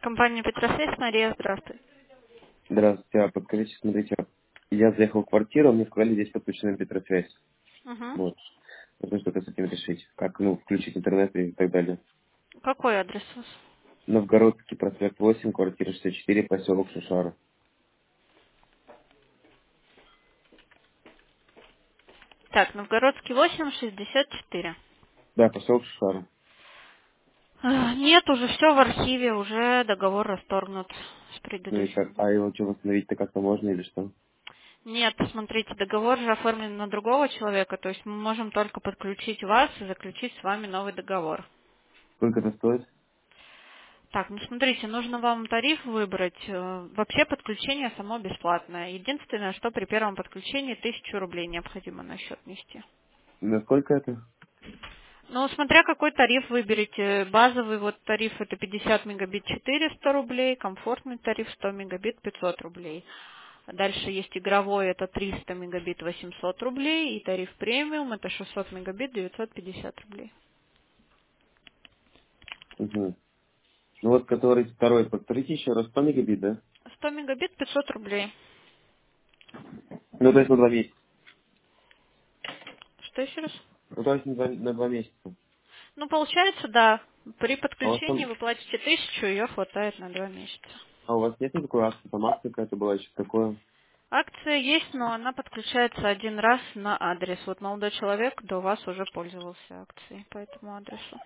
Компания Петросвязь, Мария, здравствуй. Здравствуйте, подскажите, смотрите, я заехал в квартиру, мне сказали, здесь подключена Петросвязь. Угу. Вот. Нужно что-то с этим решить. Как, включить интернет и так далее. Какой адрес у вас? Новгородский проспект 8, квартира 64, поселок Шушара. Так, Новгородский 864. Да, поселок Шушара. Нет, уже все в архиве, уже договор расторгнут с Ну и как, предыдущим. а его что, восстановить-то как-то можно или что? Нет, смотрите, договор же оформлен на другого человека, то есть мы можем только подключить вас и заключить с вами новый договор. Сколько это стоит? Так, ну смотрите, нужно вам тариф выбрать. Вообще подключение само бесплатное. Единственное, что при первом подключении 1000 рублей необходимо на счет нести. На сколько это? Ну, смотря какой тариф выберете. Базовый вот тариф это 50 мегабит 400 рублей, комфортный тариф 100 мегабит 500 рублей. Дальше есть игровой, это 300 мегабит 800 рублей, и тариф премиум это 600 мегабит 950 рублей. Угу. Ну вот, который второй, повторите еще раз, 100 мегабит, да? 100 мегабит 500 рублей. Ну, то есть на 2 месяца. Что еще раз? Ну, то есть на 2 месяца. Ну, получается, да, при А у вас подключении там, вы платите 1000, ее хватает на 2 месяца. а у вас нет никакой акции, там акция какая-то была, еще такое? Акция есть, но она подключается один раз на адрес. Вот молодой человек до вас уже пользовался акцией по этому адресу.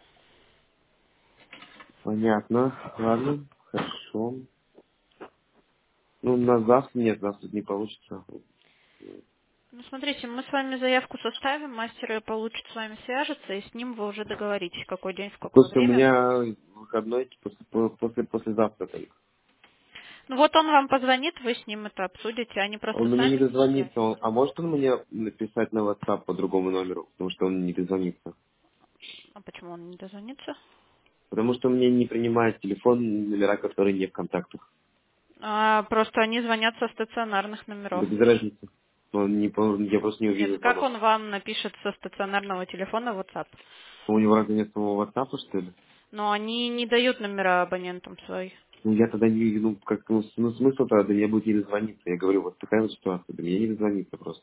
Понятно. Ладно, хорошо. Ну, на завтра нет, завтра не получится. Ну, смотрите, мы с вами заявку составим, мастер получит с вами свяжется, и с ним вы уже договоритесь, в какой день, в какое Просто у время. меня выходной послезавтра только. Ну, вот он вам позвонит, вы с ним это обсудите, они просто Он мне не сами не дозвонится. свяжутся. А может он мне написать на WhatsApp по другому номеру? Потому что он не дозвонится. А почему он не дозвонится? Потому что мне не принимает телефон номера, которые не в контактах. Просто они звонят со стационарных Да номеров. без разницы. Я просто не Нет, увижу как звонок. он вам напишет со стационарного телефона в WhatsApp? У него разве нет самого WhatsApp, что ли? Но они не дают номера абонентам свои. Ну, я тогда не вижу, смысл тогда до меня будет не дозвониться. Я говорю, вот такая вот ситуация, до меня не дозвониться просто.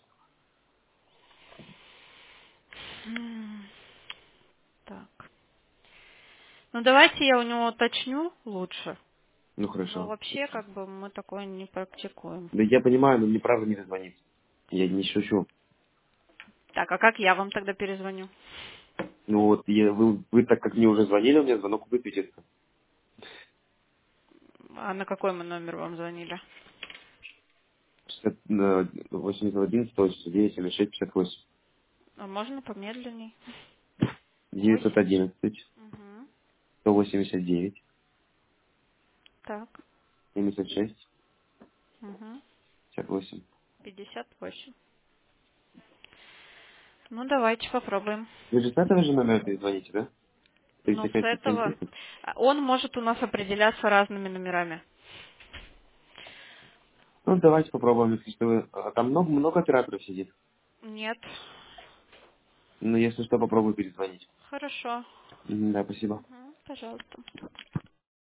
М, Так. Ну, давайте я у него уточню лучше. Ну, Но хорошо. вообще, как бы, мы такое не практикуем. Да я понимаю, но мне правда не дозвониться. Я не шучу. Так, а как я вам тогда перезвоню? Ну вот, вы так как мне уже звонили, у меня звонок высветится. А на какой мы номер вам звонили? 81, 189, 76, 58. А можно помедленней? 8. 911, Угу. 189, Так. 76, Угу. 58. 58. Ну, давайте попробуем. Вы же с этого же номера звоните, да? Ну, с 35, этого... 57. Он может у нас определяться разными номерами. Ну, давайте попробуем, если что. Там много операторов сидит. Нет. Ну, если что, попробую перезвонить. Хорошо. Мгм, да, спасибо. Угу. Пожалуйста.